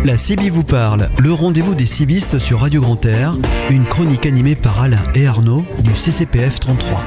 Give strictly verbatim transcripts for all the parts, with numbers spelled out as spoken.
La C B vous parle, le rendez-vous des cibistes sur Radio Grand Air, une chronique animée par Alain et Arnaud du C C P F trente-trois.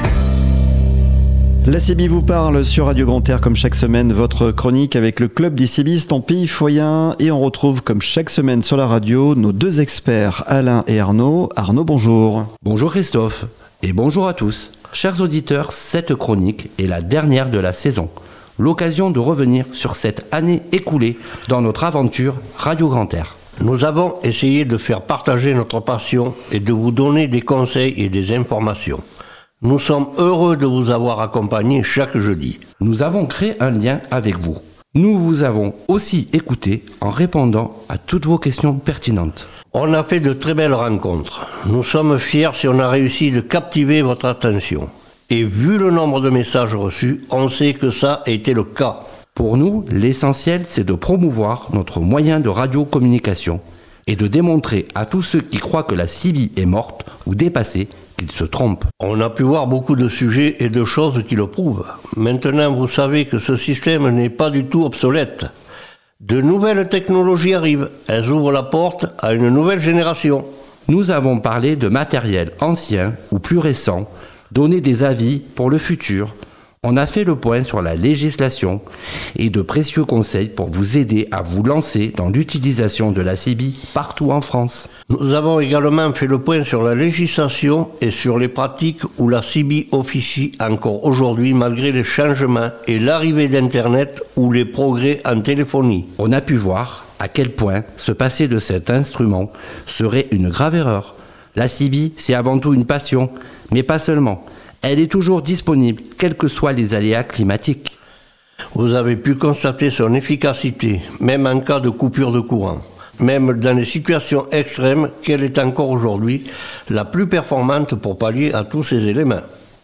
La C B vous parle sur Radio Grand Air, comme chaque semaine, votre chronique avec le club des cibistes en pays foyen. Et on retrouve comme chaque semaine sur la radio nos deux experts, Alain et Arnaud. Arnaud, bonjour. Bonjour Christophe et bonjour à tous. Chers auditeurs, cette chronique est la dernière de la saison. L'occasion de revenir sur cette année écoulée dans notre aventure Radio Grand Air. Nous avons essayé de faire partager notre passion et de vous donner des conseils et des informations. Nous sommes heureux de vous avoir accompagnés chaque jeudi. Nous avons créé un lien avec vous. Nous vous avons aussi écouté en répondant à toutes vos questions pertinentes. On a fait de très belles rencontres. Nous sommes fiers si on a réussi de captiver votre attention. Et vu le nombre de messages reçus, on sait que ça a été le cas. Pour nous, l'essentiel, c'est de promouvoir notre moyen de radiocommunication et de démontrer à tous ceux qui croient que la C B est morte ou dépassée qu'ils se trompent. On a pu voir beaucoup de sujets et de choses qui le prouvent. Maintenant, vous savez que ce système n'est pas du tout obsolète. De nouvelles technologies arrivent. Elles ouvrent la porte à une nouvelle génération. Nous avons parlé de matériel ancien ou plus récent, donner des avis pour le futur. On a fait le point sur la législation et de précieux conseils pour vous aider à vous lancer dans l'utilisation de la C B partout en France. Nous avons également fait le point sur la législation et sur les pratiques où la C B officie encore aujourd'hui malgré les changements et l'arrivée d'Internet ou les progrès en téléphonie. On a pu voir à quel point se passer de cet instrument serait une grave erreur. La C B, c'est avant tout une passion, mais pas seulement. Elle est toujours disponible, quels que soient les aléas climatiques. Vous avez pu constater son efficacité, même en cas de coupure de courant. Même dans les situations extrêmes, qu'elle est encore aujourd'hui la plus performante pour pallier à tous ces éléments.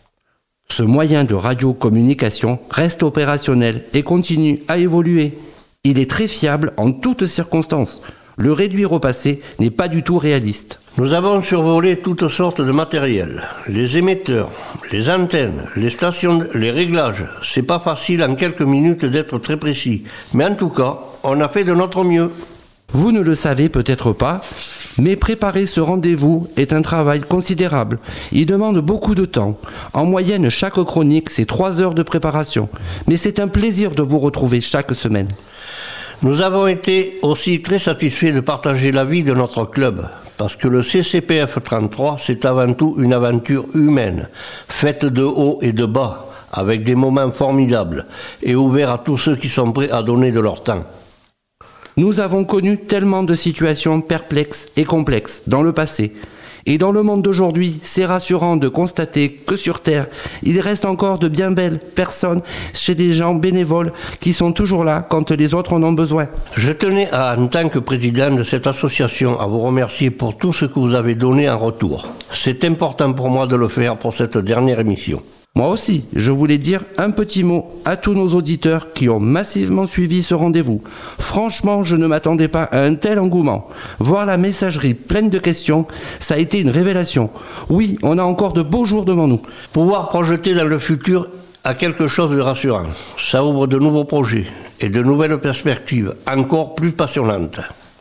Ce moyen de radiocommunication reste opérationnel et continue à évoluer. Il est très fiable en toutes circonstances. Le réduire au passé n'est pas du tout réaliste. Nous avons survolé toutes sortes de matériel. Les émetteurs, les antennes, les stations, les réglages. C'est pas facile en quelques minutes d'être très précis. Mais en tout cas, on a fait de notre mieux. Vous ne le savez peut-être pas, mais préparer ce rendez-vous est un travail considérable. Il demande beaucoup de temps. En moyenne, chaque chronique, c'est trois heures de préparation. Mais c'est un plaisir de vous retrouver chaque semaine. Nous avons été aussi très satisfaits de partager la vie de notre club, parce que le C C P F trente-trois, c'est avant tout une aventure humaine, faite de haut et de bas, avec des moments formidables, et ouvert à tous ceux qui sont prêts à donner de leur temps. Nous avons connu tellement de situations perplexes et complexes dans le passé. Et dans le monde d'aujourd'hui, c'est rassurant de constater que sur Terre, il reste encore de bien belles personnes chez des gens bénévoles qui sont toujours là quand les autres en ont besoin. Je tenais à, en tant que président de cette association à vous remercier pour tout ce que vous avez donné en retour. C'est important pour moi de le faire pour cette dernière émission. Moi aussi, je voulais dire un petit mot à tous nos auditeurs qui ont massivement suivi ce rendez-vous. Franchement, je ne m'attendais pas à un tel engouement. Voir la messagerie pleine de questions, ça a été une révélation. Oui, on a encore de beaux jours devant nous. Pouvoir projeter dans le futur a quelque chose de rassurant. Ça ouvre de nouveaux projets et de nouvelles perspectives encore plus passionnantes.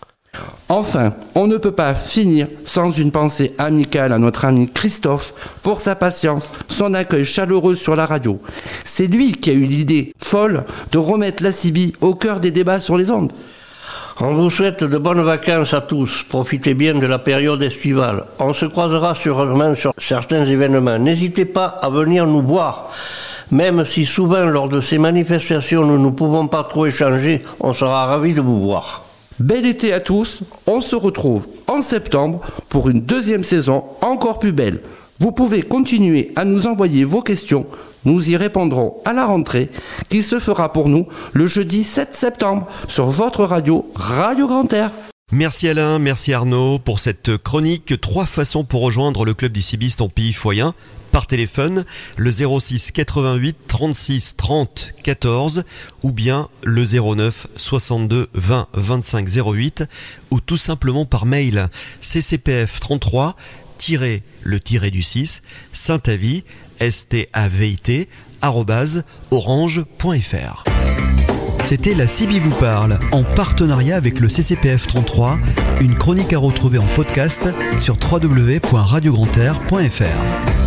Enfin, on ne peut pas finir sans une pensée amicale à notre ami Christophe pour sa patience, son accueil chaleureux sur la radio. C'est lui qui a eu l'idée folle de remettre la C B au cœur des débats sur les ondes. On vous souhaite de bonnes vacances à tous. Profitez bien de la période estivale. On se croisera sûrement sur certains événements. N'hésitez pas à venir nous voir. Même si souvent lors de ces manifestations nous ne pouvons pas trop échanger, on sera ravis de vous voir. Bel été à tous, on se retrouve en septembre pour une deuxième saison encore plus belle. Vous pouvez continuer à nous envoyer vos questions, nous y répondrons à la rentrée qui se fera pour nous le jeudi sept septembre sur votre radio, Radio Grand Air. Merci Alain, merci Arnaud pour cette chronique. Trois façons pour rejoindre le club des cibistes en pays foyen. Par téléphone, le zéro six quatre-vingt-huit trente-six trente quatorze ou bien le zéro neuf soixante-deux vingt vingt-cinq zéro huit ou tout simplement par mail c c p f trente-trois le tiré du six Saint-Avit S T A V I T arobase orange point f r. C'était La Cibi vous parle, en partenariat avec le C C P F trente-trois, une chronique à retrouver en podcast sur w w w point radio grand air point f r.